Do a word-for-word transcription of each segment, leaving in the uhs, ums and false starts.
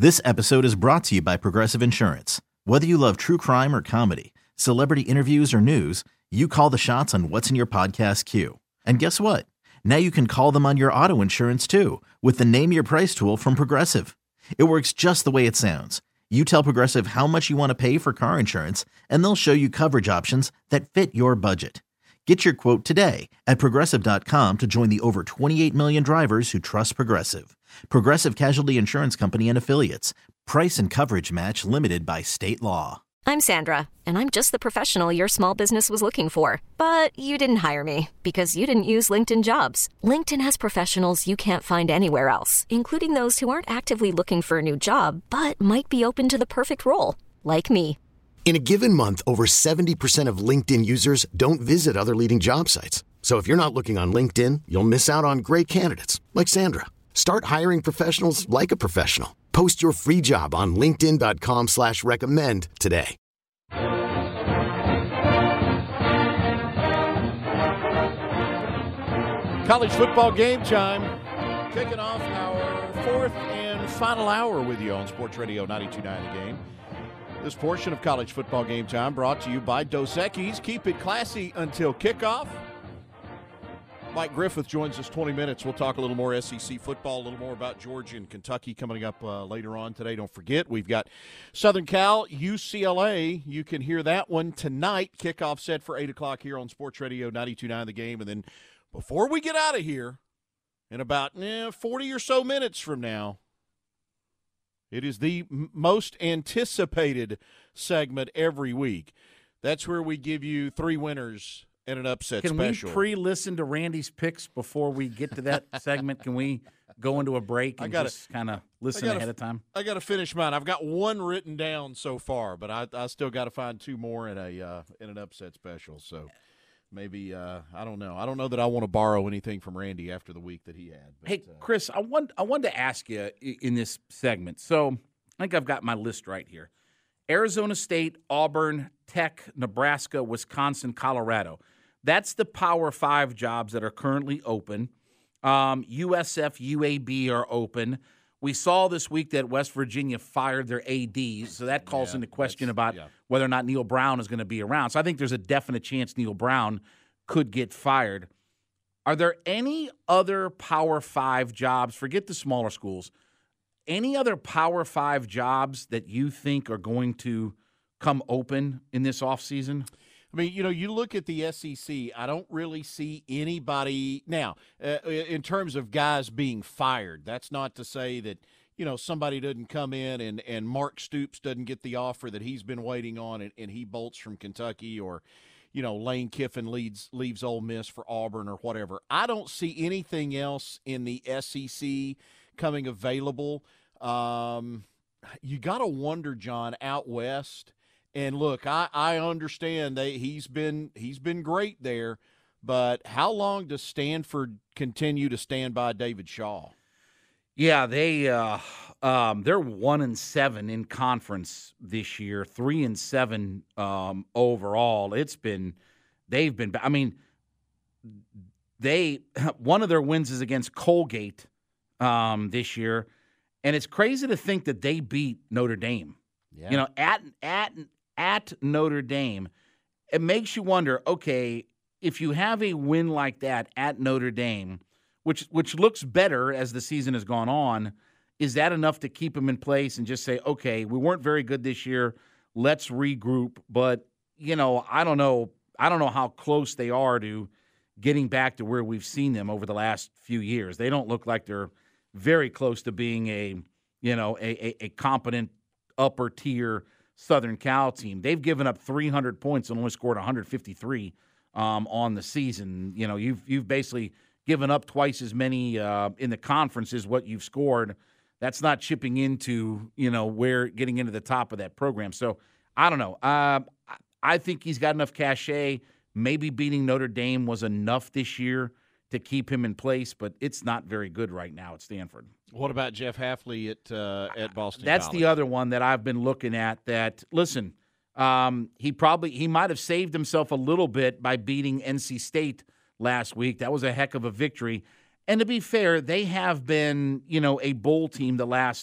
This episode is brought to you by Progressive Insurance. Whether you love true crime or comedy, celebrity interviews or news, you call the shots on what's in your podcast queue. And guess what? Now you can call them on your auto insurance too with the Name Your Price tool from Progressive. It works just the way it sounds. You tell Progressive how much you want to pay for car insurance, and they'll show you coverage options that fit your budget. Get your quote today at Progressive dot com to join the over twenty-eight million drivers who trust Progressive. Progressive Casualty Insurance Company and Affiliates. Price and coverage match limited by state law. I'm Sandra, and I'm just the professional your small business was looking for. But you didn't hire me because you didn't use LinkedIn Jobs. LinkedIn has professionals you can't find anywhere else, including those who aren't actively looking for a new job, but might be open to the perfect role, like me. In a given month, over seventy percent of LinkedIn users don't visit other leading job sites. So if you're not looking on LinkedIn, you'll miss out on great candidates like Sandra. Start hiring professionals like a professional. Post your free job on linkedin dot com slash recommend today. College football game time. Kicking off our fourth and final hour with you on Sports Radio ninety-two point nine The Game. This portion of college football game time brought to you by Dos Equis. Keep it classy until kickoff. Mike Griffith joins us twenty minutes. We'll talk a little more S E C football, a little more about Georgia and Kentucky coming up uh, later on today. Don't forget, we've got Southern Cal, U C L A. You can hear that one tonight. Kickoff set for eight o'clock here on Sports Radio ninety-two point nine The Game. And then before we get out of here, in about eh, forty or so minutes from now, it is the m- most anticipated segment every week. That's where we give you three winners and an upset Can special. we pre-listen to Randy's picks before we get to that segment? Can we go into a break and gotta, just kind of listen gotta, ahead of time? I got to finish mine. I've got one written down so far, but I, I still got to find two more in a uh, in an upset special. So maybe uh, I don't know. I don't know that I want to borrow anything from Randy after the week that he had. But, Hey, uh, Chris, I want I wanted to ask you in this segment. So I think I've got my list right here. Arizona State, Auburn, Tech, Nebraska, Wisconsin, Colorado. That's the Power Five jobs that are currently open. Um, U S F, U A B are open. We saw this week that West Virginia fired their A Ds, so that calls Yeah, into question about yeah. whether or not Neil Brown is going to be around. So I think there's a definite chance Neil Brown could get fired. Are there any other Power Five jobs, forget the smaller schools, any other Power Five jobs that you think are going to come open in this offseason? I mean, you know, you look at the S E C, I don't really see anybody – now, uh, in terms of guys being fired, that's not to say that, you know, somebody doesn't come in and, and Mark Stoops doesn't get the offer that he's been waiting on and, and he bolts from Kentucky, or, you know, Lane Kiffin leads, leaves Ole Miss for Auburn or whatever. I don't see anything else in the S E C coming available. Um, you got to wonder, John, out west – and look, I, I understand that he's been he's been great there, but how long does Stanford continue to stand by David Shaw? Yeah, they uh, um, they're one and seven in conference this year, three and seven um, overall. It's been they've been. I mean, they one of their wins is against Colgate um, this year, and it's crazy to think that they beat Notre Dame. Yeah. You know, at at at Notre Dame, it makes you wonder, okay, if you have a win like that at Notre Dame, which which looks better as the season has gone on, is that enough to keep them in place and just say, okay, we weren't very good this year, let's regroup? But, you know, I don't know. I don't know how close they are to getting back to where we've seen them over the last few years. They don't look like they're very close to being a, you know, a, a, a competent upper tier Southern Cal team. They've given up three hundred points and only scored one hundred fifty-three um, on the season. You know, you've you've basically given up twice as many uh, in the conference as what you've scored. That's not chipping into, you know, where getting into the top of that program. So I don't know. Uh, I think he's got enough cachet. Maybe beating Notre Dame was enough this year to keep him in place, but it's not very good right now at Stanford. What about Jeff Hafley at uh, at Boston That's College? the other one that I've been looking at that, listen, um, he probably he might have saved himself a little bit by beating N C State last week. That was a heck of a victory. And to be fair, they have been, you know, a bowl team the last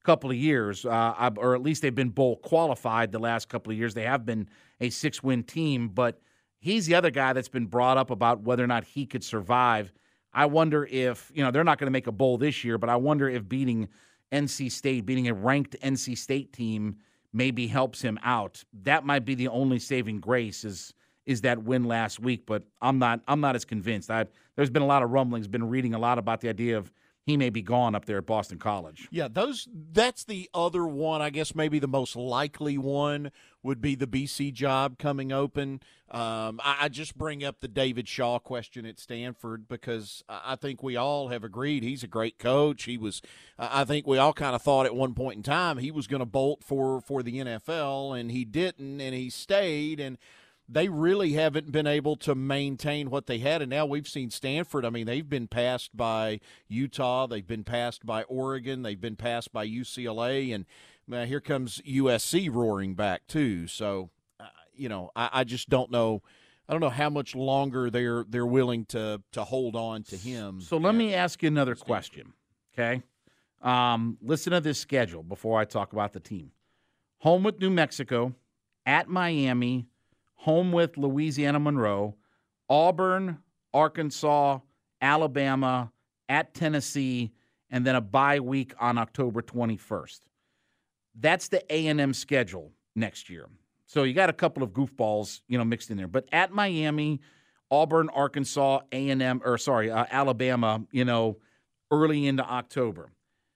couple of years, uh, or at least they've been bowl qualified the last couple of years. They have been a six-win team, but he's the other guy that's been brought up about whether or not he could survive. I wonder if, you know, they're not going to make a bowl this year, but I wonder if beating N C State, beating a ranked N C State team maybe helps him out. That might be the only saving grace is is that win last week, but I'm not I'm not as convinced. I there's been a lot of rumblings, been reading a lot about the idea of he may be gone up there at Boston College. Yeah, those that's the other one. I guess maybe the most likely one would be the B C job coming open. Um, I, I just bring up the David Shaw question at Stanford because I think we all have agreed he's a great coach. He was, I think we all kind of thought at one point in time he was going to bolt for, for the N F L, and he didn't, and he stayed, and they really haven't been able to maintain what they had, and now we've seen Stanford. I mean, they've been passed by Utah. They've been passed by Oregon. They've been passed by U C L A, and uh, here comes U S C roaring back too. So, uh, you know, I, I just don't know. I don't know how much longer they're they're willing to to hold on to him. So let me ask you another question, okay? Um, listen to this schedule before I talk about the team. Home with New Mexico, at Miami, home with Louisiana Monroe, Auburn, Arkansas, Alabama, at Tennessee, and then a bye week on October twenty-first. That's the A and M schedule next year. So you got a couple of goofballs, you know, mixed in there. But at Miami, Auburn, Arkansas, A and M, or sorry, uh, Alabama, you know, early into October.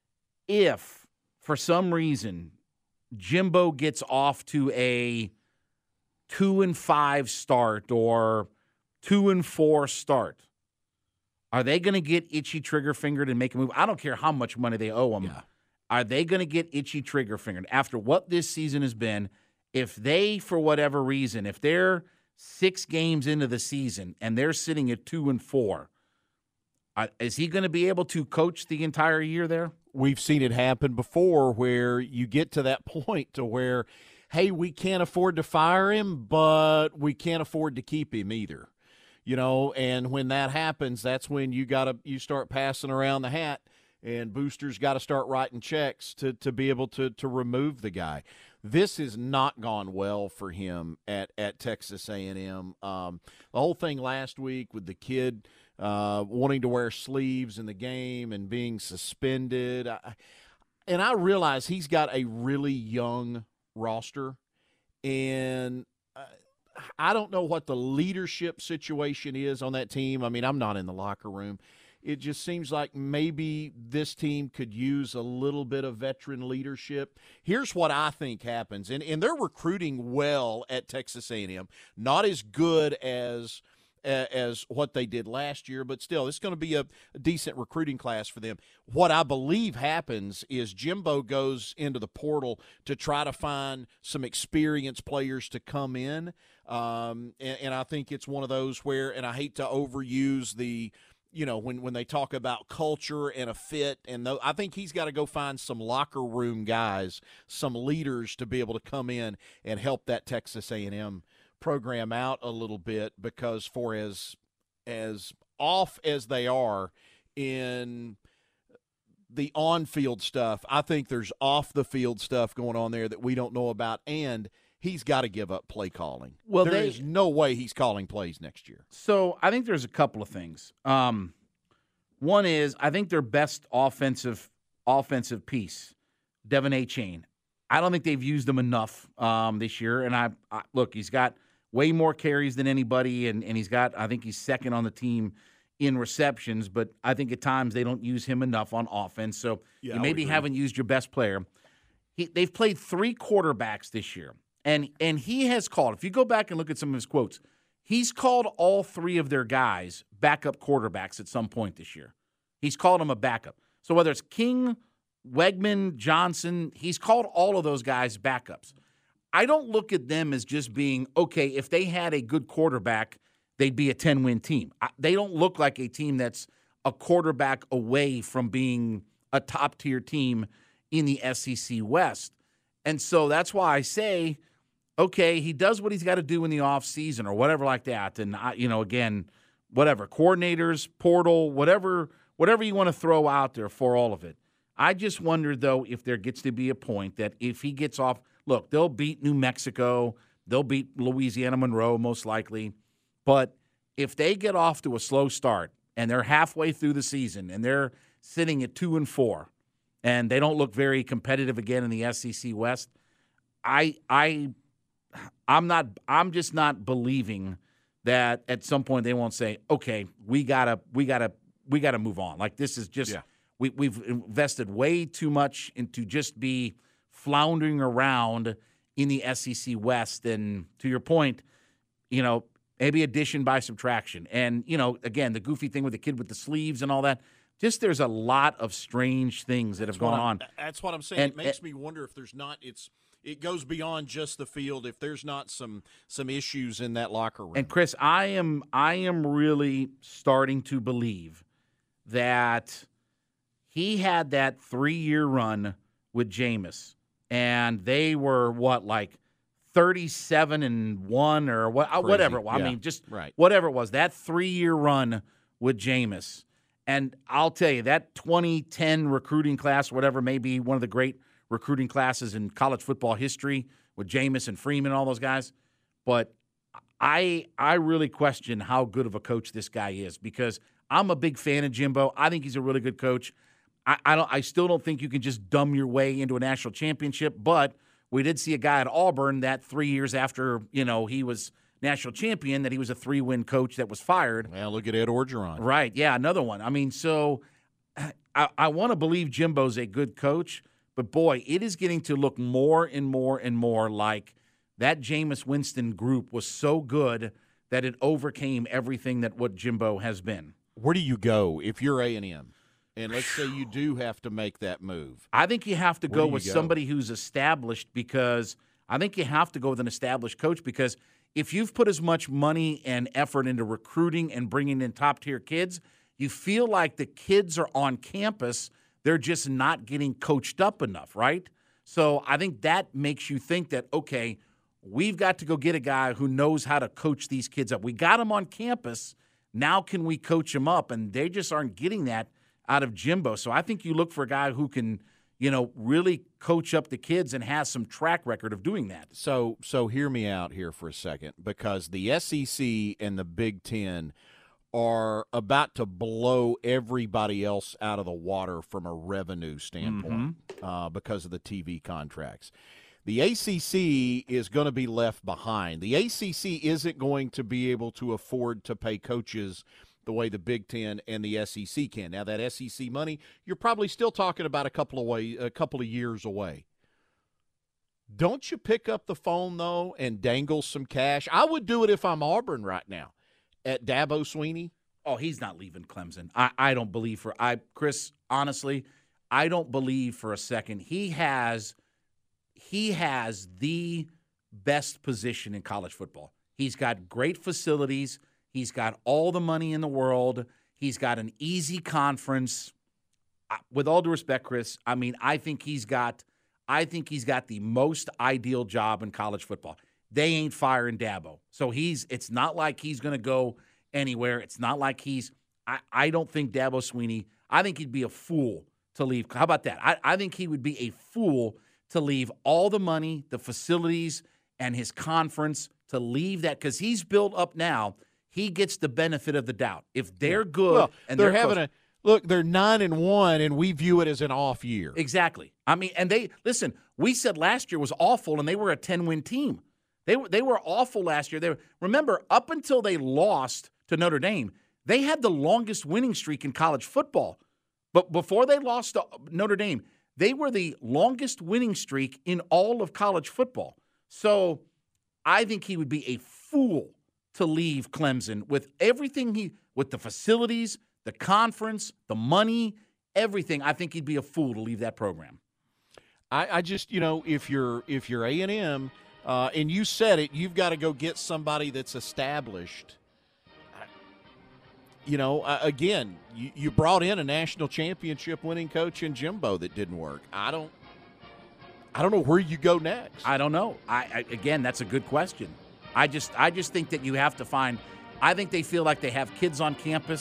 If, for some reason, Jimbo gets off to a two and five start or two and four start, are they going to get itchy trigger fingered and make a move? I don't care how much money they owe them. Yeah. Are they going to get itchy trigger fingered after what this season has been? If they, for whatever reason, if they're six games into the season and they're sitting at two and four, uh, is he going to be able to coach the entire year there? We've seen it happen before where you get to that point to where, hey, we can't afford to fire him, but we can't afford to keep him either. You know, and when that happens, that's when you got to you start passing around the hat, and boosters got to start writing checks to to be able to to remove the guy. This has not gone well for him at, at Texas A and M. Um, the whole thing last week with the kid uh, wanting to wear sleeves in the game and being suspended. I, and I realize he's got a really young roster, and uh, I don't know what the leadership situation is on that team. I mean, I'm not in the locker room. It just seems like maybe this team could use a little bit of veteran leadership. Here's what I think happens, and, and they're recruiting well at Texas A and M. Not as good as as what they did last year, but still, it's going to be a, a decent recruiting class for them. What I believe happens is Jimbo goes into the portal to try to find some experienced players to come in, um, and, and I think it's one of those where, and I hate to overuse the – you know, when, when they talk about culture and a fit, and th- I think he's got to go find some locker room guys, some leaders to be able to come in and help that Texas A and M program out a little bit, because for as as off as they are in the on-field stuff, I think there's off-the-field stuff going on there that we don't know about, and he's got to give up play calling. Well, there they, is no way he's calling plays next year. So I think there's a couple of things. Um, one is I think their best offensive offensive piece, Devin Achane. I don't think they've used him enough um, this year. And I, I look, he's got way more carries than anybody, and, and he's got, I think he's second on the team in receptions, but I think at times they don't use him enough on offense. So yeah, you maybe haven't used your best player. He, they've played three quarterbacks this year. And and he has called, if you go back and look at some of his quotes, he's called all three of their guys backup quarterbacks at some point this year. He's called them a backup. So whether it's King, Wegman, Johnson, he's called all of those guys backups. I don't look at them as just being, okay, if they had a good quarterback, they'd be a ten-win team. I, they don't look like a team that's a quarterback away from being a top-tier team in the S E C West. And so that's why I say, okay, he does what he's got to do in the offseason or whatever like that. And, I, you know, again, whatever, coordinators, portal, whatever whatever you want to throw out there for all of it. I just wonder, though, if there gets to be a point that if he gets off, look, they'll beat New Mexico, they'll beat Louisiana Monroe most likely, but if they get off to a slow start and they're halfway through the season and they're sitting at two and four and they don't look very competitive again in the S E C West, I I I'm not I'm just not believing that at some point they won't say, okay, we gotta we gotta we gotta move on. Like this is just yeah. we we've invested way too much into just be floundering around in the S E C West. And to your point, you know, maybe addition by subtraction. And, you know, again, the goofy thing with the kid with the sleeves and all that. Just there's a lot of strange things that that's have gone I'm, on. That's what I'm saying. And, it makes and, me wonder if there's not it's it goes beyond just the field, if there's not some some issues in that locker room. And Chris, I am I am really starting to believe that he had that three-year run with Jameis, and they were what, like thirty-seven and one or what, Crazy. whatever. I yeah. mean, just right. whatever it was. That three-year run with Jameis, and I'll tell you that twenty ten recruiting class, whatever, may be one of the great recruiting classes in college football history with Jameis and Freeman and all those guys. But I I really question how good of a coach this guy is, because I'm a big fan of Jimbo. I think he's a really good coach. I, I don't. I still don't think you can just dumb your way into a national championship. But we did see a guy at Auburn that three years after, you know, he was national champion, that he was a three-win coach that was fired. Well, look at Ed Orgeron. Right, yeah, another one. I mean, so I, I want to believe Jimbo's a good coach, but, boy, it is getting to look more and more and more like that Jameis Winston group was so good that it overcame everything that what Jimbo has been. Where do you go if you're A and M? And let's say you do have to make that move. I think you have to Where go do you with go? somebody who's established, because I think you have to go with an established coach, because if you've put as much money and effort into recruiting and bringing in top-tier kids, you feel like the kids are on campus, they're just not getting coached up enough, right? So I think that makes you think that, okay, we've got to go get a guy who knows how to coach these kids up. We got them on campus. Now can we coach them up? And they just aren't getting that out of Jimbo. So I think you look for a guy who can, you know, really coach up the kids and has some track record of doing that. So, so hear me out here for a second, because the S E C and the Big Ten are about to blow everybody else out of the water from a revenue standpoint mm-hmm. uh, because of the T V contracts. The A C C is going to be left behind. The A C C isn't going to be able to afford to pay coaches the way the Big Ten and the S E C can. Now, that S E C money, you're probably still talking about a couple of way, a couple of years away. Don't you pick up the phone, though, and dangle some cash? I would do it if I'm Auburn right now. At Dabo Swinney? Oh, he's not leaving Clemson. I, I don't believe for I Chris, honestly, I don't believe for a second. He has he has the best position in college football. He's got great facilities. He's got all the money in the world. He's got an easy conference. With all due respect, Chris, I mean, I think he's got I think he's got the most ideal job in college football. They ain't firing Dabo. So he's it's not like he's going to go anywhere. It's not like he's I, I don't think Dabo Swinney, I think he'd be a fool to leave. How about that? I, I think he would be a fool to leave all the money, the facilities, and his conference, to leave that, because he's built up now. He gets the benefit of the doubt. If they're good well, and they're, they're having close, a look, they're nine and one, and we view it as an off year. Exactly. I mean, and they listen. We said last year was awful, and they were a ten-win team. They were they were awful last year. They were, remember, up until they lost to Notre Dame, they had the longest winning streak in college football. But before they lost to Notre Dame, they were the longest winning streak in all of college football. So I think he would be a fool to leave Clemson with everything he with the facilities, the conference, the money, everything. I think he'd be a fool to leave that program. I, I just, you know, if you're if you're A and M, uh, and you said it, you've got to go get somebody that's established. You know, uh, again, you, you brought in a national championship winning coach in Jimbo that didn't work. I don't, I don't know where you go next. I don't know. I, I again, that's a good question. I just, I just think that you have to find. I think they feel like they have kids on campus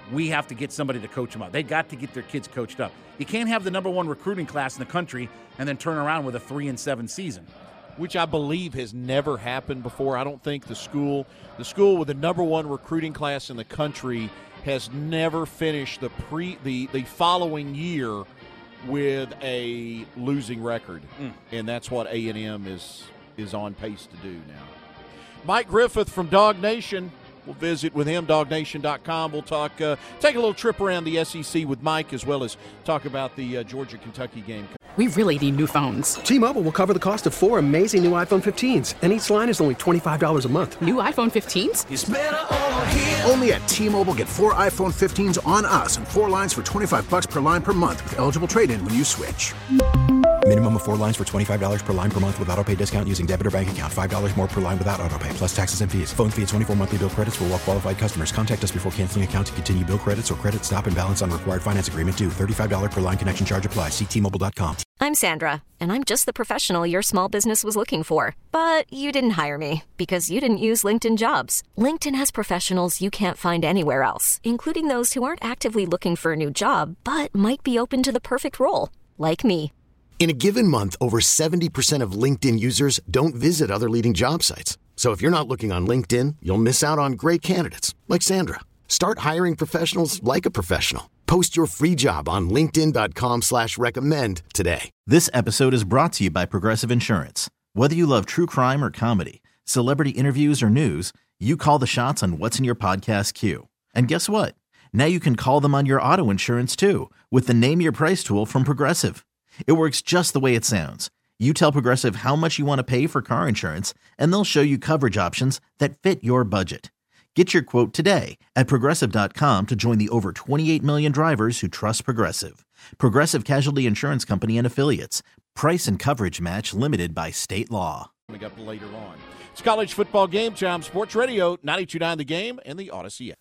we have to get somebody to coach them up. They got to get their kids coached up. You can't have the number one recruiting class in the country and then turn around with a three and seven season, which I believe has never happened before. I don't think the school, the school with the number one recruiting class in the country, has never finished the pre the the following year with a losing record, mm. and that's what A and M is is on pace to do now. Mike Griffith from Dog Nation. We'll visit with him, dog nation dot com. We'll talk, uh, take a little trip around the S E C with Mike, as well as talk about the uh, Georgia-Kentucky game. We really need new phones. T-Mobile will cover the cost of four amazing new iPhone fifteens, and each line is only twenty-five dollars a month. New iPhone fifteens? It's better over here. Only at T-Mobile, get four iPhone fifteens on us and four lines for twenty-five dollars per line per month with eligible trade-in when you switch. Minimum of four lines for twenty-five dollars per line per month with autopay discount using debit or bank account. five dollars more per line without autopay, plus taxes and fees. Phone fee at twenty-four monthly bill credits for well-qualified customers. Contact us before canceling account to continue bill credits or credit stop and balance on required finance agreement due. thirty-five dollars per line connection charge applies. See T Mobile dot com. I'm Sandra, and I'm just the professional your small business was looking for. But you didn't hire me because you didn't use LinkedIn Jobs. LinkedIn has professionals you can't find anywhere else, including those who aren't actively looking for a new job, but might be open to the perfect role, like me. In a given month, over seventy percent of LinkedIn users don't visit other leading job sites. So if you're not looking on LinkedIn, you'll miss out on great candidates like Sandra. Start hiring professionals like a professional. Post your free job on linkedin dot com slash recommend today. This episode is brought to you by Progressive Insurance. Whether you love true crime or comedy, celebrity interviews or news, you call the shots on what's in your podcast queue. And guess what? Now you can call them on your auto insurance too with the Name Your Price tool from Progressive. It works just the way it sounds. You tell Progressive how much you want to pay for car insurance, and they'll show you coverage options that fit your budget. Get your quote today at Progressive dot com to join the over twenty-eight million drivers who trust Progressive. Progressive Casualty Insurance Company and Affiliates. Price and coverage match limited by state law. Coming up later on. It's college football game time. Sports Radio, ninety-two point nine The Game and the Odyssey app.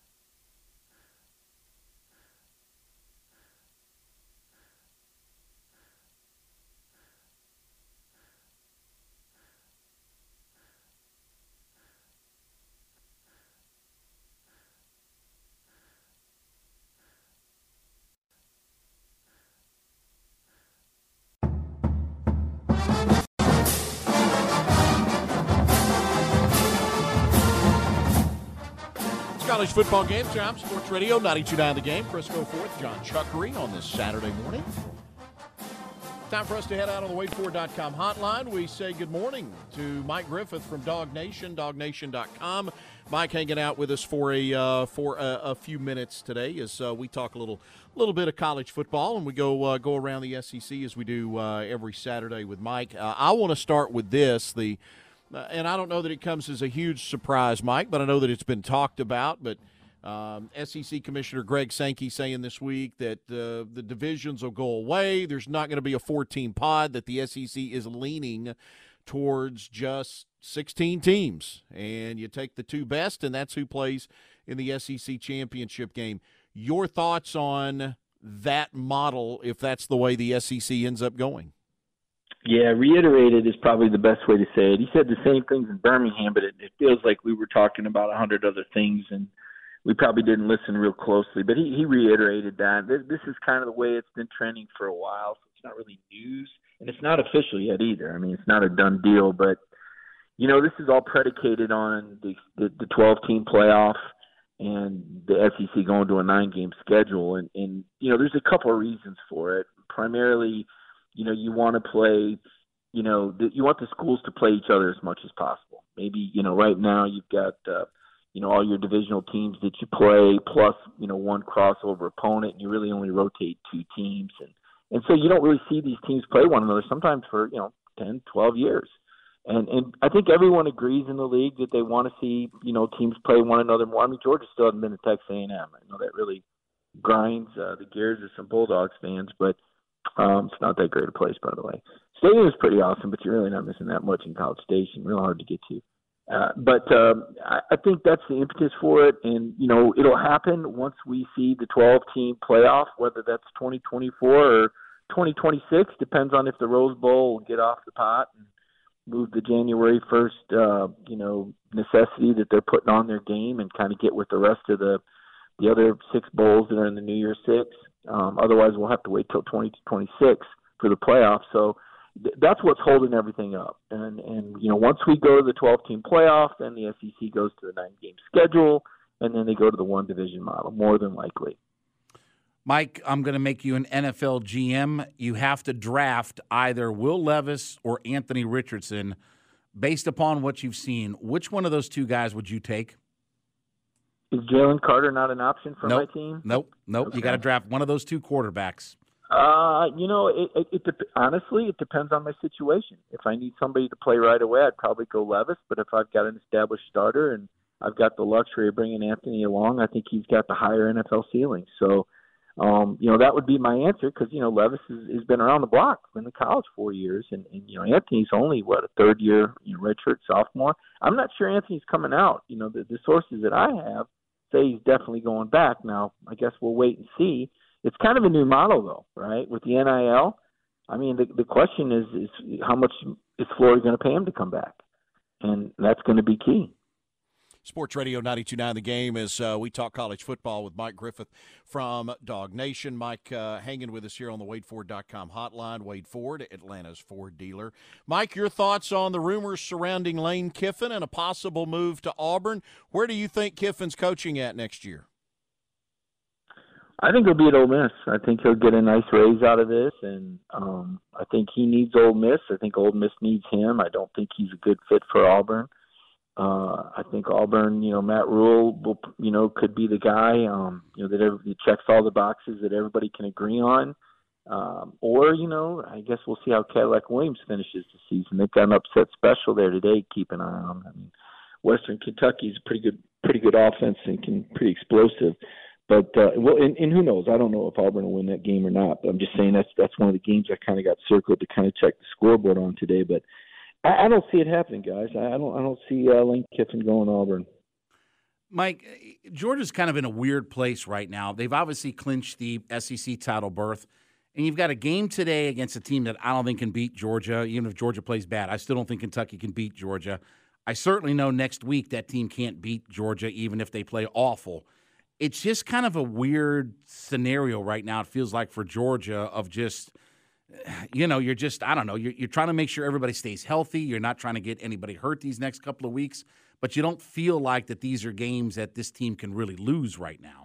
College football game time. Sports Radio, ninety-two point nine The Game. Chris Goforth, John Chuckery on this Saturday morning. Time for us to head out on the wait for dot com hotline. We say good morning to Mike Griffith from Dog Nation, dog nation dot com. Mike hanging out with us for a uh, for a, a few minutes today as uh, we talk a little little bit of college football, and we go uh, go around the S E C as we do uh, every Saturday with Mike. Uh, I want to start with this. The Uh, and I don't know that it comes as a huge surprise, Mike, but I know that it's been talked about. But um, S E C Commissioner Greg Sankey saying this week that uh, the divisions will go away. There's not going to be a four-team pod, that the S E C is leaning towards just sixteen teams. And you take the two best, and that's who plays in the S E C championship game. Your thoughts on that model, if that's the way the S E C ends up going? Yeah, reiterated is probably the best way to say it. He said the same things in Birmingham, but it, it feels like we were talking about a hundred other things, and we probably didn't listen real closely. But he, he reiterated that. This, this is kind of the way it's been trending for a while, so it's not really news. And it's not official yet either. I mean, it's not a done deal. But, you know, this is all predicated on the the twelve-team playoff and the S E C going to a nine-game schedule. And, and, you know, there's a couple of reasons for it. Primarily, you know, you want to play, you know, the, you want the schools to play each other as much as possible. Maybe, you know, right now you've got, uh, you know, all your divisional teams that you play plus, you know, one crossover opponent, and you really only rotate two teams. And, and so you don't really see these teams play one another sometimes for, you know, ten, twelve years. And and I think everyone agrees in the league that they want to see, you know, teams play one another more. I mean, Georgia still hasn't been to Texas A and M. I know that really grinds uh, the gears of some Bulldogs fans, but Um, it's not that great a place, by the way. Stadium is pretty awesome, but you're really not missing that much in College Station. Real hard to get to. Uh, but um, I, I think that's the impetus for it, and you know it'll happen once we see the twelve-team playoff, whether that's twenty twenty-four or twenty twenty-six. Depends on if the Rose Bowl will get off the pot and move the January first, uh, you know, necessity that they're putting on their game and kind of get with the rest of the the other six bowls that are in the New Year Six. Um, otherwise, we'll have to wait till twenty twenty-six for the playoffs. So th- that's what's holding everything up. And, and, you know, once we go to the twelve-team playoff, then the S E C goes to the nine-game schedule, and then they go to the one-division model, more than likely. Mike, I'm going to make you an N F L G M. You have to draft either Will Levis or Anthony Richardson. Based upon what you've seen, which one of those two guys would you take? Is Jalen Carter not an option for nope. my team? Nope, nope. Okay. You got to draft one of those two quarterbacks. Uh, you know, it, it, it dep- honestly, it depends on my situation. If I need somebody to play right away, I'd probably go Levis. But if I've got an established starter and I've got the luxury of bringing Anthony along, I think he's got the higher N F L ceiling. So, um, you know, that would be my answer because, you know, Levis has, has been around the block, been in college four years. And, and, you know, Anthony's only, what, a third year, you know, redshirt sophomore. I'm not sure Anthony's coming out. You know, the, the sources that I have say he's definitely going back. Now, I guess we'll wait and see. It's kind of a new model, though, right, with the N I L. I mean, the, the question is, is how much is Florida going to pay him to come back? And that's going to be key. Sports Radio ninety-two point nine The Game as uh, we talk college football with Mike Griffith from Dog Nation. Mike uh, hanging with us here on the Wade Ford dot com hotline. Wade Ford, Atlanta's Ford dealer. Mike, your thoughts on the rumors surrounding Lane Kiffin and a possible move to Auburn. Where do you think Kiffin's coaching at next year? I think he'll be at Ole Miss. I think he'll get a nice raise out of this, and um, I think he needs Ole Miss. I think Ole Miss needs him. I don't think he's a good fit for Auburn. Uh, I think Auburn, you know, Matt Rule, will, you know, could be the guy, um, you know, that everybody checks all the boxes that everybody can agree on. Um, or, you know, I guess we'll see how Cadillac Williams finishes the season. They've got an upset special there today. Keep an eye on. I mean, Western Kentucky is a pretty good, pretty good offense and can pretty explosive. But uh, well, and, and who knows? I don't know if Auburn will win that game or not. But I'm just saying that's that's one of the games I kind of got circled to kind of check the scoreboard on today. But I, I don't see it happening, guys. I, I don't I don't see uh, Lane Kiffin going to Auburn. Mike, Georgia's kind of in a weird place right now. They've obviously clinched the S E C title berth, and you've got a game today against a team that I don't think can beat Georgia, even if Georgia plays bad. I still don't think Kentucky can beat Georgia. I certainly know next week that team can't beat Georgia, even if they play awful. It's just kind of a weird scenario right now, it feels like, for Georgia of just, you know, you're just, I don't know, you're, you're trying to make sure everybody stays healthy. You're not trying to get anybody hurt these next couple of weeks, but you don't feel like that these are games that this team can really lose right now.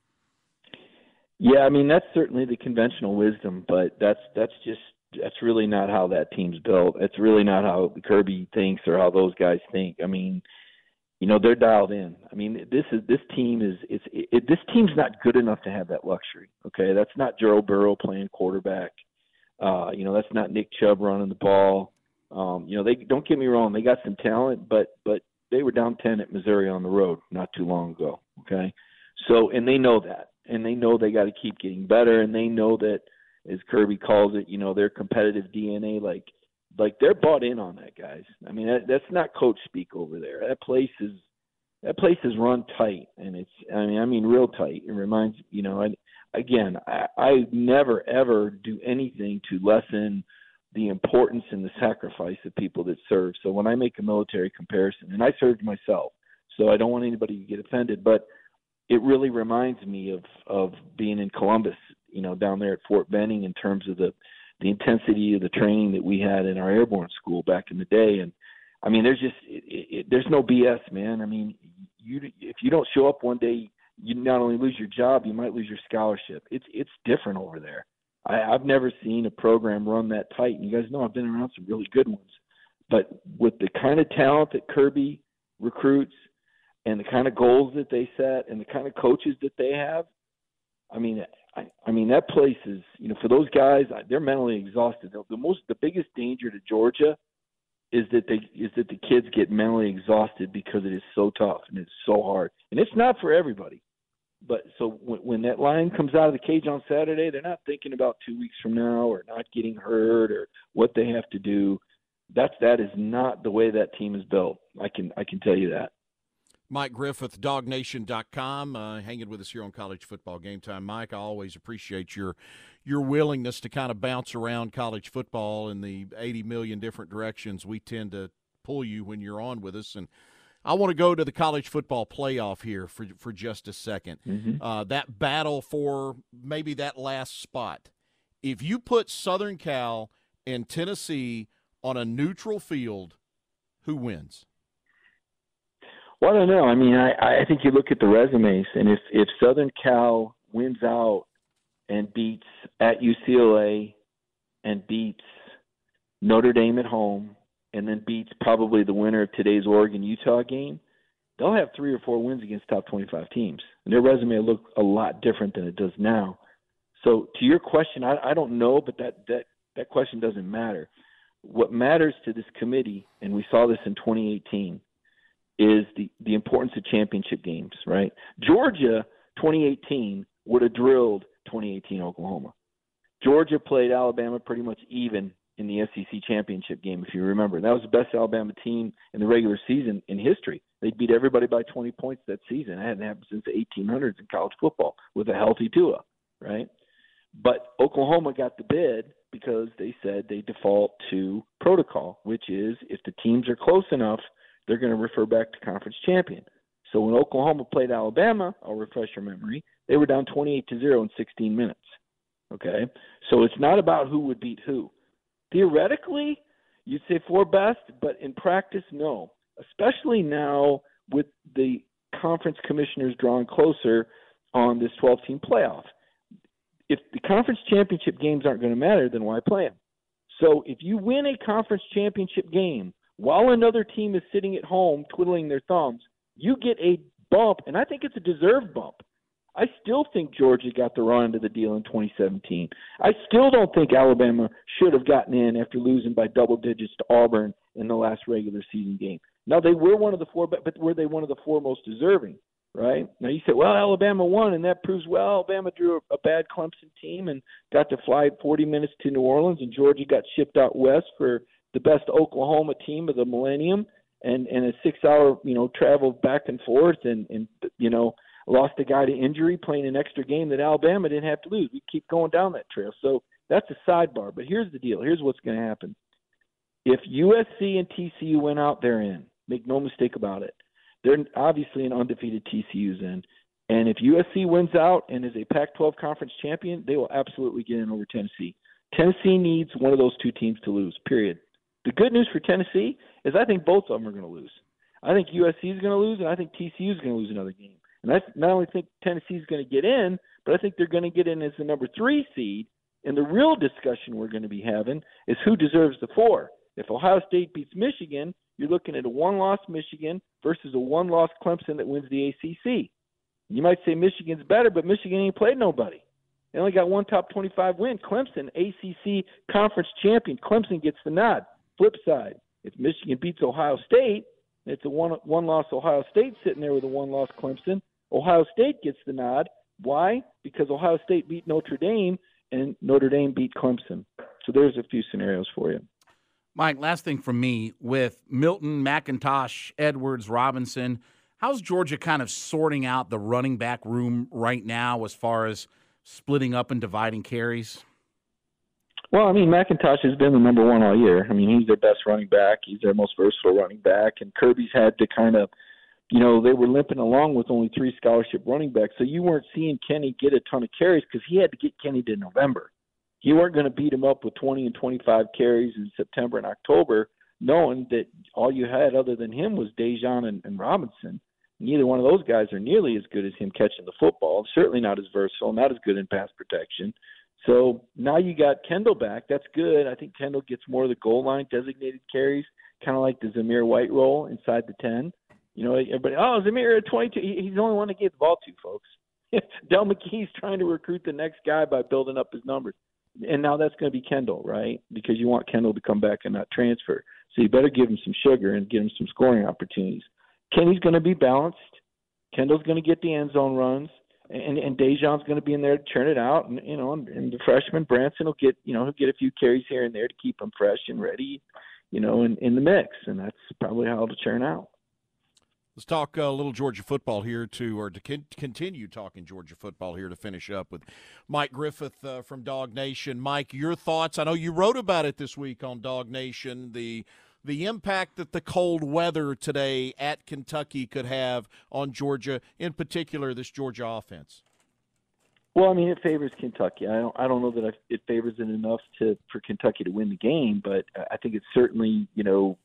Yeah, I mean, that's certainly the conventional wisdom, but that's that's just that's really not how that team's built. It's really not how Kirby thinks or how those guys think. I mean, you know, they're dialed in. I mean, this is this team is it's it, it, this team's not good enough to have that luxury. Okay, that's not Joe Burrow playing quarterback. Uh, you know, that's not Nick Chubb running the ball. Um, you know, they don't get me wrong, they got some talent, but but they were down ten at Missouri on the road not too long ago. Okay, so and they know that, and they know they got to keep getting better, and they know that, as Kirby calls it, you know, their competitive D N A, like. Like they're bought in on that, guys. I mean, that, that's not coach speak over there. That place is that place is run tight, and it's I mean I mean real tight. It reminds you know. I, again, I, I never ever do anything to lessen the importance and the sacrifice of people that serve. So when I make a military comparison, and I served myself, so I don't want anybody to get offended, but it really reminds me of of being in Columbus, you know, down there at Fort Benning in terms of the. the intensity of the training that we had in our airborne school back in the day. And I mean, there's just, it, it, there's no B S, man. I mean, you, if you don't show up one day, you not only lose your job, you might lose your scholarship. It's, it's different over there. I, I've never seen a program run that tight. And you guys know I've been around some really good ones, but with the kind of talent that Kirby recruits and the kind of goals that they set and the kind of coaches that they have, I mean, I, I mean, that place is, you know, for those guys, they're mentally exhausted. The, the most, the biggest danger to Georgia is that they is that the kids get mentally exhausted because it is so tough and it's so hard, and it's not for everybody. But so when, when that line comes out of the cage on Saturday, they're not thinking about two weeks from now or not getting hurt or what they have to do. That's that is not the way that team is built. I can I can tell you that. Mike Griffith, dog nation dot com, uh, hanging with us here on College Football Game Time. Mike, I always appreciate your your willingness to kind of bounce around college football in the eighty million different directions we tend to pull you when you're on with us. And I want to go to the college football playoff here for for just a second. Mm-hmm. Uh, that battle for maybe that last spot. If you put Southern Cal and Tennessee on a neutral field, who wins? Well, I don't know. I mean, I, I think you look at the resumes, and if, if Southern Cal wins out and beats at U C L A and beats Notre Dame at home and then beats probably the winner of today's Oregon-Utah game, they'll have three or four wins against top twenty-five teams. And their resume will look a lot different than it does now. So to your question, I, I don't know, but that, that, that question doesn't matter. What matters to this committee, and we saw this in twenty eighteen, is the, the importance of championship games, right? Georgia, twenty eighteen, would have drilled twenty eighteen Oklahoma. Georgia played Alabama pretty much even in the S E C championship game, if you remember. That was the best Alabama team in the regular season in history. They beat everybody by twenty points that season. That hadn't happened since the eighteen hundreds in college football with a healthy Tua, right? But Oklahoma got the bid because they said they default to protocol, which is if the teams are close enough, they're going to refer back to conference champion. So when Oklahoma played Alabama, I'll refresh your memory, they were down twenty-eight to zero in sixteen minutes. Okay? So it's not about who would beat who. Theoretically, you'd say four best, but in practice, no. Especially now with the conference commissioners drawing closer on this twelve-team playoff. If the conference championship games aren't going to matter, then why play them? So if you win a conference championship game while another team is sitting at home twiddling their thumbs, you get a bump, and I think it's a deserved bump. I still think Georgia got the raw end of the deal in twenty seventeen. I still don't think Alabama should have gotten in after losing by double digits to Auburn in the last regular season game. Now, they were one of the four, but were they one of the four most deserving, right? Now, you say, well, Alabama won, and that proves, well, Alabama drew a, a bad Clemson team and got to fly forty minutes to New Orleans, and Georgia got shipped out west for the best Oklahoma team of the millennium and, and a six-hour, you know, travel back and forth and, and, you know, lost a guy to injury playing an extra game that Alabama didn't have to lose. We keep going down that trail. So that's a sidebar. But here's the deal. Here's what's going to happen. If U S C and T C U went out, they're in. Make no mistake about it. They're obviously an undefeated T C U's in. And if U S C wins out and is a Pac twelve conference champion, they will absolutely get in over Tennessee. Tennessee needs one of those two teams to lose, period. The good news for Tennessee is I think both of them are going to lose. I think U S C is going to lose, and I think T C U is going to lose another game. And I not only think Tennessee is going to get in, but I think they're going to get in as the number three seed. And the real discussion we're going to be having is who deserves the four. If Ohio State beats Michigan, you're looking at a one-loss Michigan versus a one-loss Clemson that wins the A C C. You might say Michigan's better, but Michigan ain't played nobody. They only got one top twenty-five win. Clemson, A C C conference champion. Clemson gets the nod. Flip side, if Michigan beats Ohio State, it's a one, one-loss Ohio State sitting there with a one-loss Clemson. Ohio State gets the nod. Why? Because Ohio State beat Notre Dame, and Notre Dame beat Clemson. So there's a few scenarios for you. Mike, last thing from me, with Milton, McIntosh, Edwards, Robinson, how's Georgia kind of sorting out the running back room right now as far as splitting up and dividing carries? Well, I mean, McIntosh has been the number one all year. I mean, he's their best running back. He's their most versatile running back. And Kirby's had to kind of, you know, they were limping along with only three scholarship running backs. So you weren't seeing Kenny get a ton of carries because he had to get Kenny to November. You weren't going to beat him up with twenty and twenty-five carries in September and October, knowing that all you had other than him was Dejon and, and Robinson. Neither one of those guys are nearly as good as him catching the football, certainly not as versatile, not as good in pass protection. So now you got Kendall back. That's good. I think Kendall gets more of the goal line designated carries, kind of like the Zamir White role inside the ten. You know, everybody, oh, Zamir at twenty-two. He's the only one to get the ball to, folks. Del McKee's trying to recruit the next guy by building up his numbers. And now that's going to be Kendall, right? Because you want Kendall to come back and not transfer. So you better give him some sugar and give him some scoring opportunities. Kenny's going to be balanced. Kendall's going to get the end zone runs. And, and Dejon's going to be in there to churn it out. And, you know, and, and the freshman Branson will get, you know, he'll get a few carries here and there to keep him fresh and ready, you know, in, in the mix. And that's probably how it'll churn out. Let's talk a little Georgia football here to, or to con- continue talking Georgia football here to finish up with Mike Griffith uh, from Dog Nation. Mike, your thoughts? I know you wrote about it this week on Dog Nation, the the impact that the cold weather today at Kentucky could have on Georgia, in particular this Georgia offense? Well, I mean, it favors Kentucky. I don't, I don't know that it favors it enough to for Kentucky to win the game, but I think it's certainly, you know,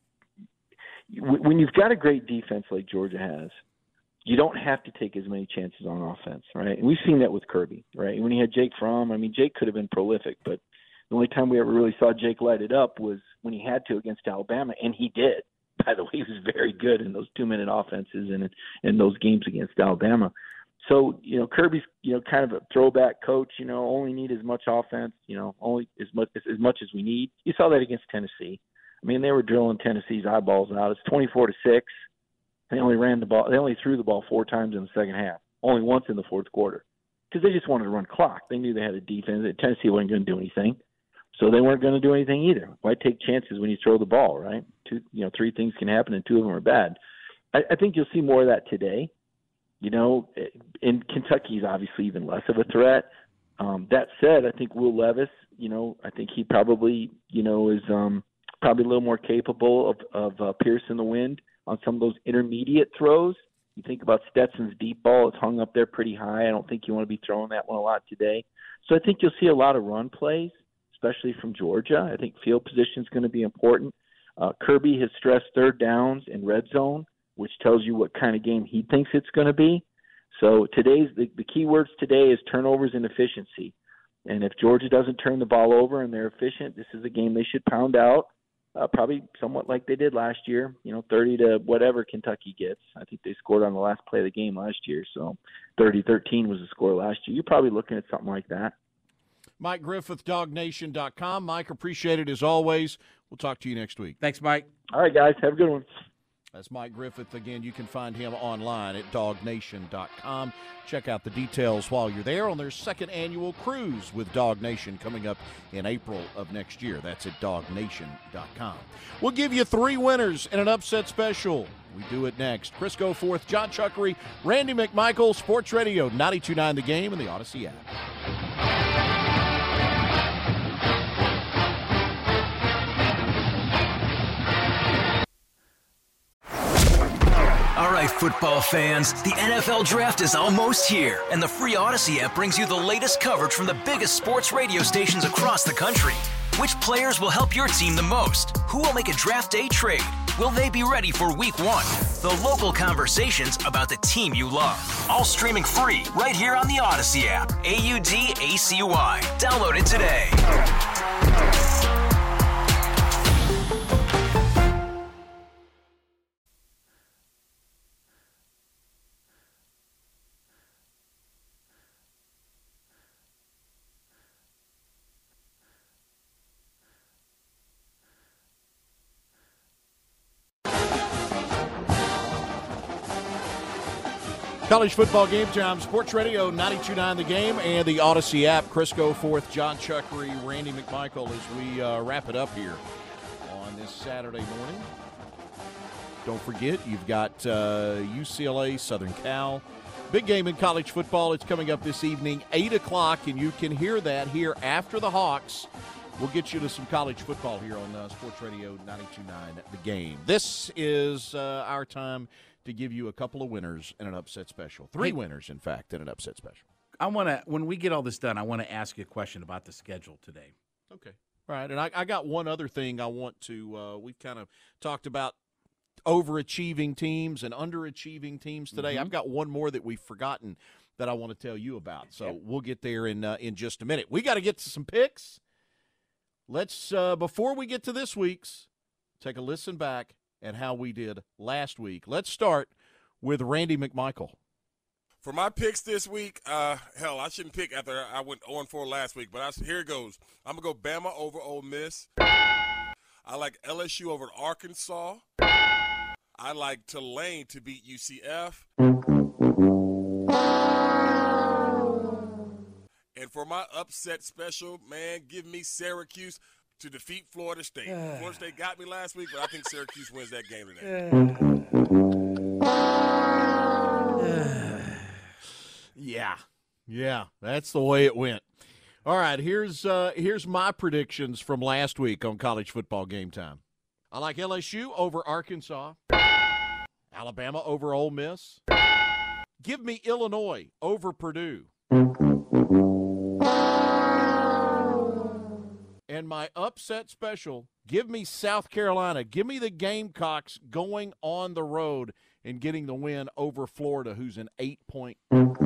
when you've got a great defense like Georgia has, you don't have to take as many chances on offense, right? And we've seen that with Kirby, right? When he had Jake Fromm, I mean, Jake could have been prolific, but the only time we ever really saw Jake light it up was when he had to against Alabama, and he did. By the way, he was very good in those two-minute offenses and in those games against Alabama. So, you know, Kirby's, you know, kind of a throwback coach, you know, only need as much offense, you know, only as much as much as we need. You saw that against Tennessee. I mean, they were drilling Tennessee's eyeballs out. It's twenty-four to six. They only ran the ball. They only threw the ball four times in the second half, only once in the fourth quarter, because they just wanted to run clock. They knew they had a defense. Tennessee wasn't going to do anything, so they weren't going to do anything either. Why take chances when you throw the ball, right? Two, you know, three things can happen, and two of them are bad. I, I think you'll see more of that today. You know, in Kentucky is obviously even less of a threat. Um, that said, I think Will Levis, you know, I think he probably, you know, is um, probably a little more capable of, of uh, piercing the wind on some of those intermediate throws. You think about Stetson's deep ball, it's hung up there pretty high. I don't think you want to be throwing that one a lot today. So I think you'll see a lot of run plays, especially from Georgia. I think field position is going to be important. Uh, Kirby has stressed third downs and red zone, which tells you what kind of game he thinks it's going to be. So today's the, the key words today is turnovers and efficiency. And if Georgia doesn't turn the ball over and they're efficient, this is a game they should pound out, uh, probably somewhat like they did last year, you know, thirty to whatever Kentucky gets. I think they scored on the last play of the game last year, so thirty thirteen was the score last year. You're probably looking at something like that. Mike Griffith, dog nation dot com. Mike, appreciate it as always. We'll talk to you next week. Thanks, Mike. All right, guys. Have a good one. That's Mike Griffith. Again, you can find him online at dog nation dot com. Check out the details while you're there on their second annual cruise with Dog Nation coming up in April of next year. That's at dog nation dot com. We'll give you three winners in an upset special. We do it next. Chris Goforth, John Chuckery, Randy McMichael, Sports Radio ninety-two point nine The Game and the Odyssey app. All right, football fans, the N F L Draft is almost here, and the free Odyssey app brings you the latest coverage from the biggest sports radio stations across the country. Which players will help your team the most? Who will make a draft day trade? Will they be ready for week one? The local conversations about the team you love. All streaming free right here on the Odyssey app. A U D A C Y. Download it today. College football game time, Sports Radio ninety-two point nine The Game and the Odyssey app. Chris Goforth, John Chuckery, Randy McMichael as we uh, wrap it up here on this Saturday morning. Don't forget, you've got uh, U C L A, Southern Cal. Big game in college football. It's coming up this evening, eight o'clock, and you can hear that here after the Hawks. We'll get you to some college football here on uh, Sports Radio ninety-two point nine The Game. This is uh, our time to give you a couple of winners in an upset special. Three hey, winners, in fact, in an upset special. I want to, when we get all this done, I want to ask you a question about the schedule today. Okay. All right. And I, I got one other thing I want to, uh, we've kind of talked about overachieving teams and underachieving teams today. Mm-hmm. I've got one more that we've forgotten that I want to tell you about. So yep. we'll get there in uh, in just a minute. We got to get to some picks. Let's, uh, before we get to this week's, take a listen back and how we did last week. Let's start with Randy McMichael. For my picks this week, uh, hell, I shouldn't pick after I went oh and four last week, but I, here it goes. I'm going to go Bama over Ole Miss. I like L S U over Arkansas. I like Tulane to beat U C F. And for my upset special, man, give me Syracuse to defeat Florida State. Uh, Florida State got me last week, but I think Syracuse wins that game today. Uh, yeah, yeah, that's the way it went. All right, here's uh, here's my predictions from last week on College Football Game Time. I like L S U over Arkansas. Alabama over Ole Miss. Give me Illinois over Purdue. And my upset special, give me South Carolina. Give me the Gamecocks going on the road and getting the win over Florida, who's an eight-point.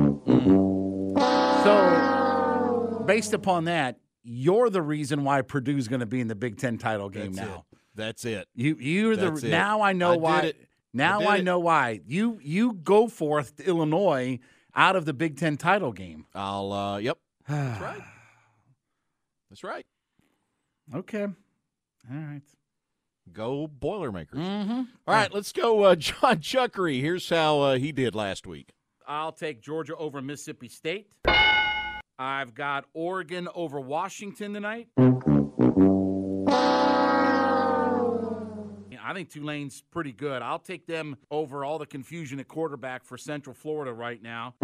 So, based upon that, you're the reason why Purdue's going to be in the Big Ten title game That's now. It. That's it. You, you're That's the it. now I know I why. did it. Now I, I, did know why. You you go forth to Illinois out of the Big Ten title game. I'll. Uh, yep. That's right. That's right. Okay. All right. Go Boilermakers. Mm-hmm. All right, let's go uh, John Chuckery. Here's how uh, he did last week. I'll take Georgia over Mississippi State. I've got Oregon over Washington tonight. I think Tulane's pretty good. I'll take them over all the confusion at quarterback for Central Florida right now.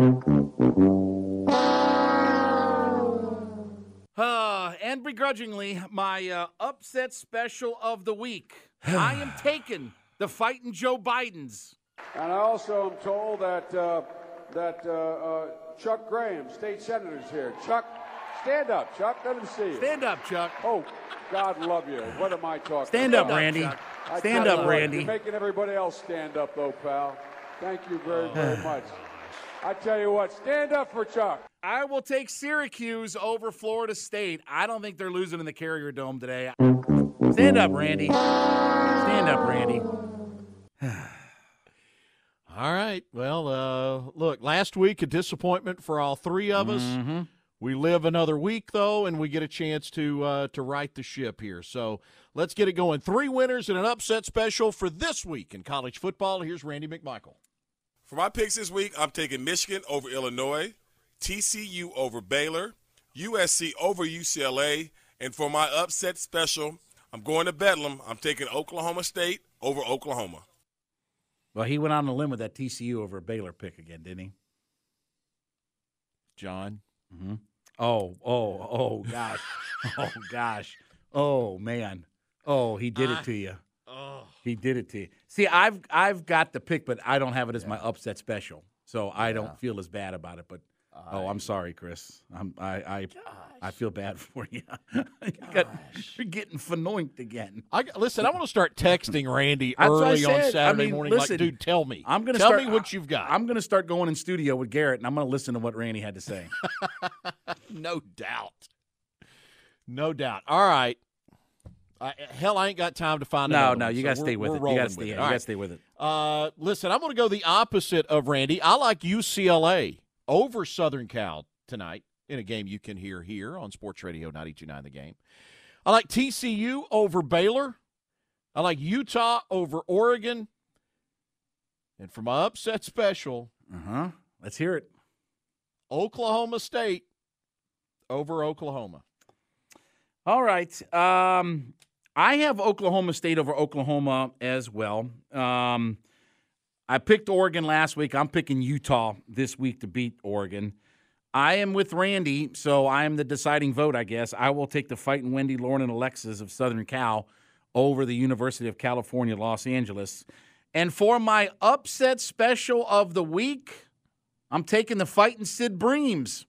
Uh, and begrudgingly, my uh, upset special of the week. I am taking the fighting Joe Bidens. And I also am told that uh, that uh, uh, Chuck Graham, state senator, is here. Chuck, stand up, Chuck. Let him see you. Stand up, Chuck. Oh, God love you. What am I talking Stand about? up, Randy. I Stand tell up, you what, Randy. You're making everybody else stand up, though, pal. Thank you very, very much. I tell you what, stand up for Chuck. I will take Syracuse over Florida State. I don't think they're losing in the Carrier Dome today. Stand up, Randy. Stand up, Randy. All right. Well, uh, look, last week a disappointment for all three of us. Mm-hmm. We live another week, though, and we get a chance to uh, to right the ship here. So let's get it going. Three winners and an upset special for this week in college football. Here's Randy McMichael. For my picks this week, I'm taking Michigan over Illinois, T C U over Baylor, U S C over U C L A, and for my upset special, I'm going to Bedlam. I'm taking Oklahoma State over Oklahoma. Well, he went on a limb with that T C U over Baylor pick again, didn't he? John? Mm-hmm. Oh, oh, oh, gosh. oh, gosh. Oh, man. Oh, he did it to you. Oh. He did it to you. See, I've I've got the pick, but I don't have it as yeah. my upset special, so I yeah. don't feel as bad about it. But I, oh, I'm sorry, Chris. I'm I I, I feel bad for you. you got, you're getting fanoinked again. I, listen, I want to start texting Randy early on Saturday I mean, morning. Listen, like, dude, tell me. I'm gonna tell start, me what you've got. I'm going to start going in studio with Garrett, and I'm going to listen to what Randy had to say. No doubt. No doubt. All right. Uh, hell, I ain't got time to find out. No, no, you so got to stay with it. You got to stay, right. stay with it. Uh, listen, I'm going to go the opposite of Randy. I like U C L A over Southern Cal tonight in a game you can hear here on Sports Radio ninety-two point nine The Game. I like T C U over Baylor. I like Utah over Oregon. And for my upset special, uh-huh. let's hear it. Oklahoma State over Oklahoma. All right. Um, I have Oklahoma State over Oklahoma as well. Um, I picked Oregon last week. I'm picking Utah this week to beat Oregon. I am with Randy, so I am the deciding vote, I guess. I will take the Fighting Wendy, Lauren, and Alexis of Southern Cal over the University of California, Los Angeles. And for my upset special of the week, I'm taking the Fighting Sid Breams.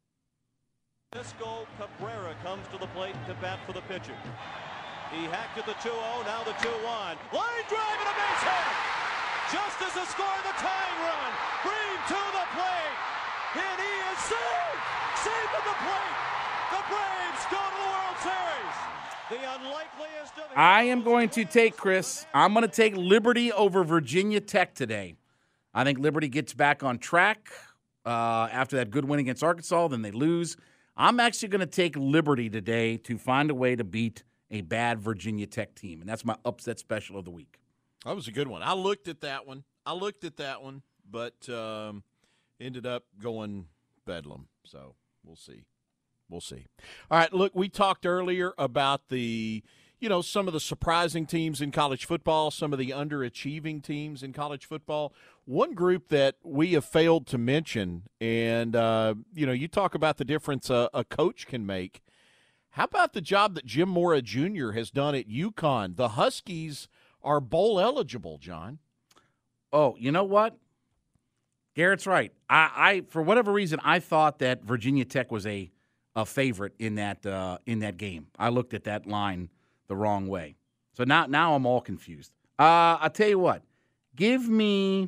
Francisco Cabrera comes to the plate to bat for the pitcher. He hacked at the two oh, now the two one. Line drive and a base hit! Just as the score of the tying run. Bream to the plate. And he is safe! Safe at the plate! The Braves go to the World Series! The unlikeliest of... I am going to take, Chris, I'm going to take Liberty over Virginia Tech today. I think Liberty gets back on track uh, after that good win against Arkansas. Then they lose. I'm actually going to take Liberty today to find a way to beat a bad Virginia Tech team, and that's my upset special of the week. That was a good one. I looked at that one. I looked at that one, but um, ended up going Bedlam. So we'll see. We'll see. All right, look, we talked earlier about the, you know, some of the surprising teams in college football, some of the underachieving teams in college football. One group that we have failed to mention, and, uh, you know, you talk about the difference a, a coach can make. How about the job that Jim Mora Junior has done at UConn? The Huskies are bowl eligible, John. Oh, you know what? Garrett's right. I, I for whatever reason, I thought that Virginia Tech was a, a favorite in that uh, in that game. I looked at that line the wrong way. So now now I'm all confused. Uh, I'll tell you what. Give me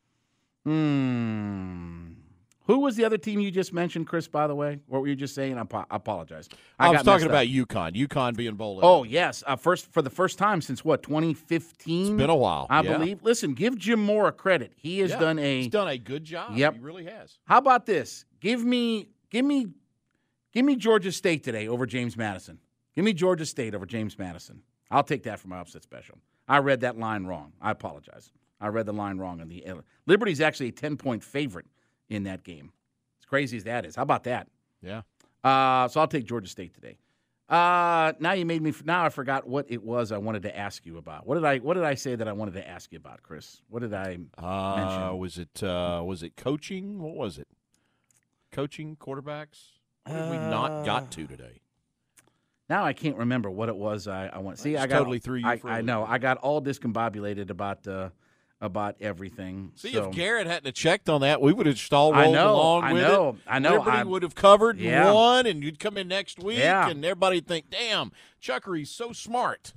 hmm. Who was the other team you just mentioned, Chris, by the way? What were you just saying? I, po- I apologize. I, I was talking about UConn. UConn being bowl eligible. Oh, yes. Uh, first For the first time since, what, twenty fifteen? It's been a while. I yeah. believe. Listen, give Jim Mora credit. He has yeah. done a... He's done a good job. Yep. He really has. How about this? Give me, give me, give me Georgia State today over James Madison. Give me Georgia State over James Madison. I'll take that for my upset special. I read that line wrong. I apologize. I read the line wrong. On the Liberty's actually a ten-point favorite in that game. Crazy as that is. How about that? Yeah. Uh, so I'll take Georgia State today. Uh, now you made me. Now I forgot what it was I wanted to ask you about. What did I? What did I say that I wanted to ask you about, Chris? What did I uh, mention? Was it? Uh, was it coaching? What was it? Coaching quarterbacks? What did uh, we not got to today? Now I can't remember what it was. I, I want. See, I, I got totally threw you. I, for I know. I got all discombobulated about. Uh, about everything. See, so, if Garrett hadn't have checked on that, we would have just all rolled I know, along I with know, it. I know. Everybody I would have covered and yeah. won, and you'd come in next week, yeah. and everybody would think, damn, Chuckery's so smart.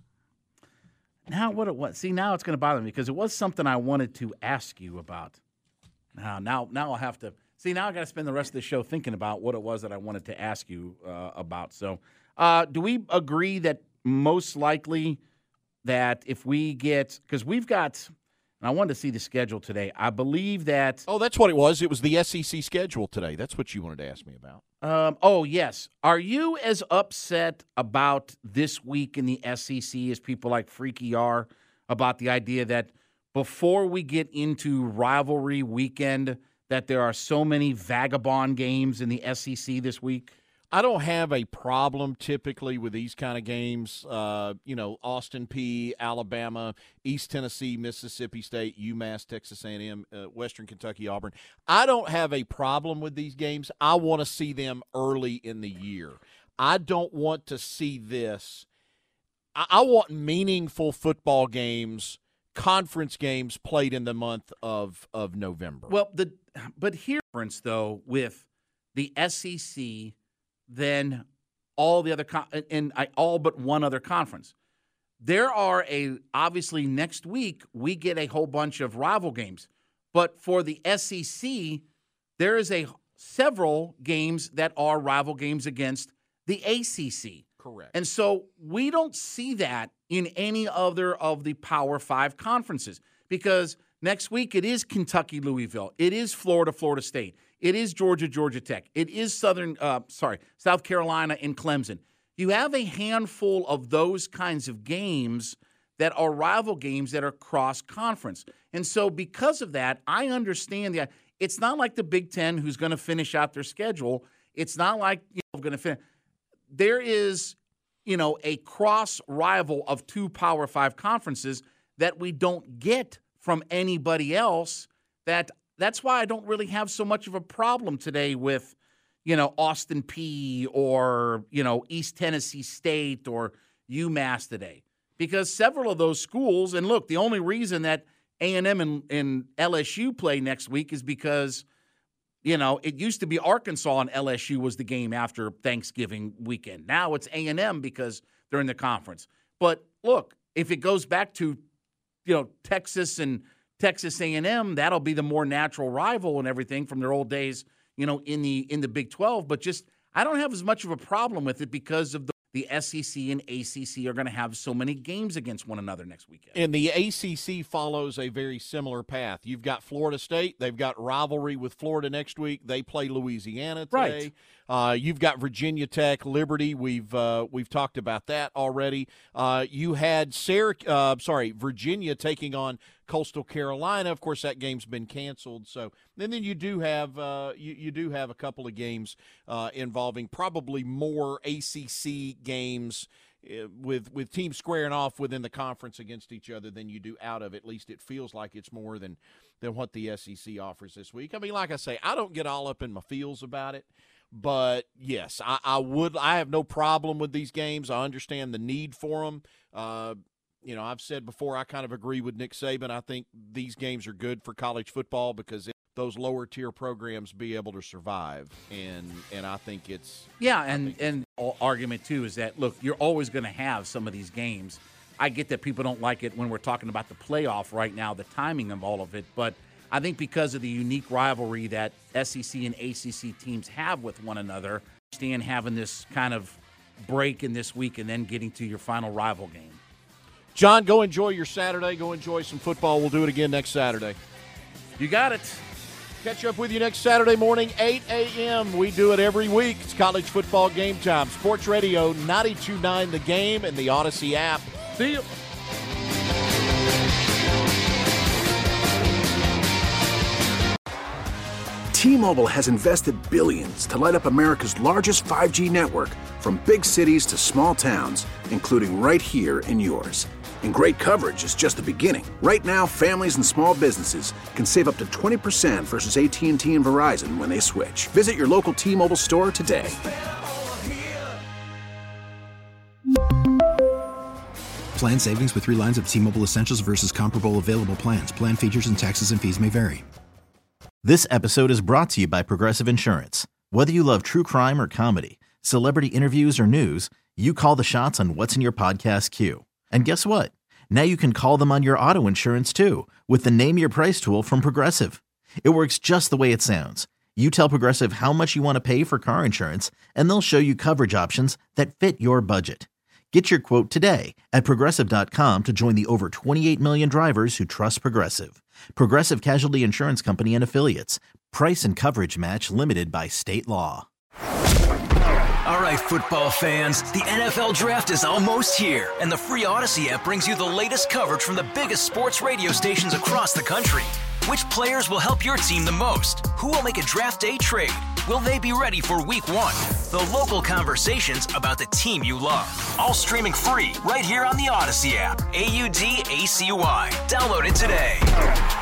Now what it was. See, now it's going to bother me because it was something I wanted to ask you about. Now, now, now I'll have to – see, now I got to spend the rest of the show thinking about what it was that I wanted to ask you uh, about. So uh, do we agree that most likely that if we get – because we've got – and I wanted to see the schedule today. I believe that – Oh, that's what it was. It was the S E C schedule today. That's what you wanted to ask me about. Um, oh, yes. Are you as upset about this week in the S E C as people like Freaky are about the idea that before we get into rivalry weekend that there are so many vagabond games in the S E C this week? I don't have a problem typically with these kind of games. Uh, you know, Austin Peay, Alabama, East Tennessee, Mississippi State, UMass, Texas A and M, uh, Western Kentucky, Auburn. I don't have a problem with these games. I want to see them early in the year. I don't want to see this. I, I want meaningful football games, conference games played in the month of, of November. Well, the but here, difference though, with the S E C than all the other con- and I, all but one other conference. There are a obviously next week we get a whole bunch of rival games, but for the S E C there is a several games that are rival games against the A C C. Correct. And so we don't see that in any other of the Power Five conferences because next week it is Kentucky, Louisville, it is Florida, Florida State. It is Georgia, Georgia Tech. It is Southern, uh, sorry, South Carolina and Clemson. You have a handful of those kinds of games that are rival games that are cross-conference. And so because of that, I understand that it's not like the Big Ten who's going to finish out their schedule. It's not like, you know, going to finish. There is, you know, a cross-rival of two Power Five conferences that we don't get from anybody else. That That's why I don't really have so much of a problem today with, you know, Austin Peay or, you know, East Tennessee State or UMass today. Because several of those schools, and look, the only reason that A and M and, and L S U play next week is because, you know, it used to be Arkansas and L S U was the game after Thanksgiving weekend. Now it's A and M because they're in the conference. But look, if it goes back to, you know, Texas and Texas A and M, that'll be the more natural rival and everything from their old days, you know, in the in the Big twelve. But just I don't have as much of a problem with it because of the, the S E C and A C C are going to have so many games against one another next weekend. And the A C C follows a very similar path. You've got Florida State. They've got rivalry with Florida next week. They play Louisiana today. Right. Uh, you've got Virginia Tech, Liberty. We've uh, we've talked about that already. Uh, you had Syrac- uh, sorry, Virginia taking on Coastal Carolina. Of course, that game's been canceled. So, and then you do have uh, you, you do have a couple of games uh, involving probably more A C C games uh, with with teams squaring off within the conference against each other than you do out of. At least it feels like it's more than than what the S E C offers this week. I mean, like I say, I don't get all up in my feels about it. But, yes, I, I would. I have no problem with these games. I understand the need for them. Uh, you know, I've said before I kind of agree with Nick Saban. I think these games are good for college football because it, those lower-tier programs be able to survive. And and I think it's – Yeah, and, and argument, too, is that, look, you're always going to have some of these games. I get that people don't like it when we're talking about the playoff right now, the timing of all of it, but – I think because of the unique rivalry that S E C and A C C teams have with one another, understand having this kind of break in this week and then getting to your final rival game. John, go enjoy your Saturday. Go enjoy some football. We'll do it again next Saturday. You got it. Catch up with you next Saturday morning, eight a.m. We do it every week. It's college football game time. Sports Radio ninety-two point nine The Game and the Odyssey app. See you. T-Mobile has invested billions to light up America's largest five G network, from big cities to small towns, including right here in yours. And great coverage is just the beginning. Right now, families and small businesses can save up to twenty percent versus A T and T and Verizon when they switch. Visit your local T-Mobile store today. Plan savings with three lines of T-Mobile Essentials versus comparable available plans. Plan features and taxes and fees may vary. This episode is brought to you by Progressive Insurance. Whether you love true crime or comedy, celebrity interviews or news, you call the shots on what's in your podcast queue. And guess what? Now you can call them on your auto insurance too with the Name Your Price tool from Progressive. It works just the way it sounds. You tell Progressive how much you want to pay for car insurance, and they'll show you coverage options that fit your budget. Get your quote today at Progressive dot com to join the over twenty-eight million drivers who trust Progressive. Progressive Casualty Insurance Company and Affiliates. Price and coverage match limited by state law. All right, football fans, the N F L Draft is almost here, and the free Odyssey app brings you the latest coverage from the biggest sports radio stations across the country. Which players will help your team the most? Who will make a draft day trade? Will they be ready for week one? The local conversations about the team you love. All streaming free right here on the Odyssey app. A U D A C Y. Download it today.